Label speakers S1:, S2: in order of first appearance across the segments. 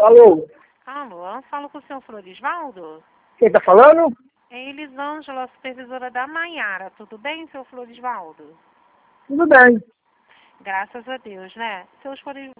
S1: Alô?
S2: Alô, falo com o senhor Florisvaldo?
S1: Quem tá falando?
S2: É Elisângela, supervisora da Maiara. Tudo bem, senhor Florisvaldo?
S1: Tudo bem.
S2: Graças a Deus, né? Seu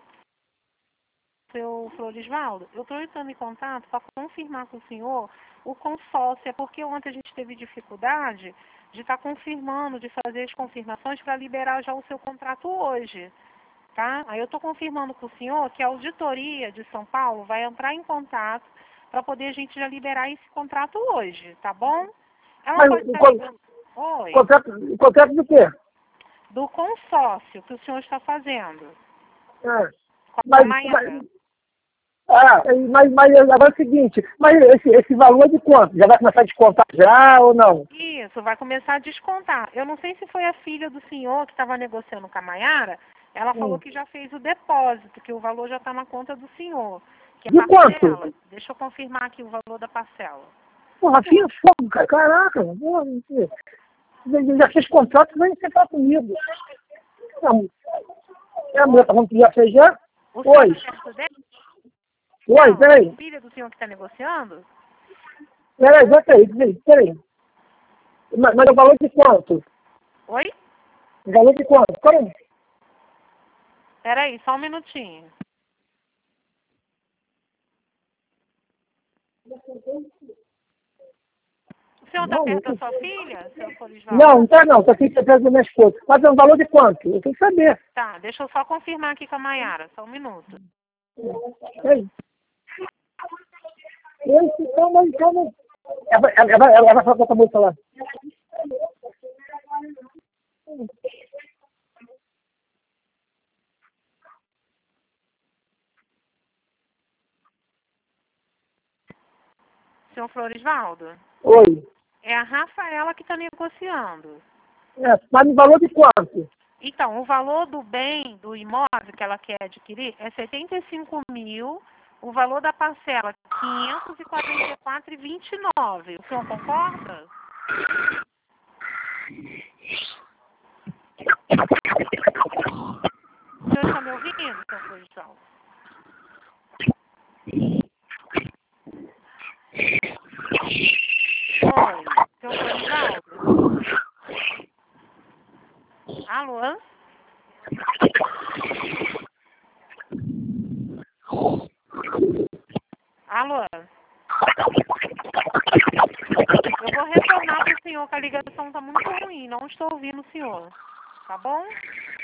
S2: Florisvaldo, eu estou entrando em contato para confirmar com o senhor o consórcio. É porque ontem a gente teve dificuldade de estar confirmando, de fazer as confirmações para liberar já o seu contrato hoje. Tá? Aí eu estou confirmando com o senhor que a auditoria de São Paulo vai entrar em contato para poder a gente já liberar esse contrato hoje, tá bom? Ela
S1: Mas
S2: pode estar ligando. Oi.
S1: o contrato do quê?
S2: Do consórcio que o senhor está fazendo.
S1: Ah,
S2: Com a
S1: mas,
S2: Maiara.
S1: mas agora é o seguinte, mas esse valor é de quanto? Já vai começar a descontar já ou não?
S2: Isso, vai começar a descontar. Eu não sei se foi a filha do senhor que estava negociando com a Maiara. Ela falou que já fez o depósito, que o valor já está na conta do senhor. Que
S1: De
S2: a parcela,
S1: quanto?
S2: deixa eu confirmar aqui o valor da parcela.
S1: Porra, Rafinha, fogo, cara. Caraca, porra, já fez contrato, vem sentar comigo. Não, a mulher tá falando que já fez já?
S2: O senhor
S1: Oi.
S2: está perto dele?
S1: Oi,
S2: Não,
S1: peraí.
S2: a filha do senhor que está negociando?
S1: Peraí. Mas o valor de quanto?
S2: Oi?
S1: O valor de quanto? Peraí.
S2: Peraí, só um minutinho. O senhor está perto da sua filha, seu Florisvaldo?
S1: Não tá não. Tá aqui perto da minha esposa. Mas é um valor de quanto? Eu tenho que saber.
S2: Tá, deixa eu só confirmar aqui com a Maiara, só um minuto.
S1: Peraí. Calma. Ela vai falar com a moça lá.
S2: Senhor Florisvaldo?
S1: Oi.
S2: É a Rafaela que está negociando.
S1: Mas o valor de quanto?
S2: Então, o valor do bem, do imóvel que ela quer adquirir é 75 mil, o valor da parcela é 544,29. O senhor concorda? O senhor está me ouvindo, senhor Florisvaldo? Oi, senhor Florisvaldo? Alô? Alô? Eu vou retornar para o senhor, que a ligação está muito ruim. Não estou ouvindo o senhor. Tá bom?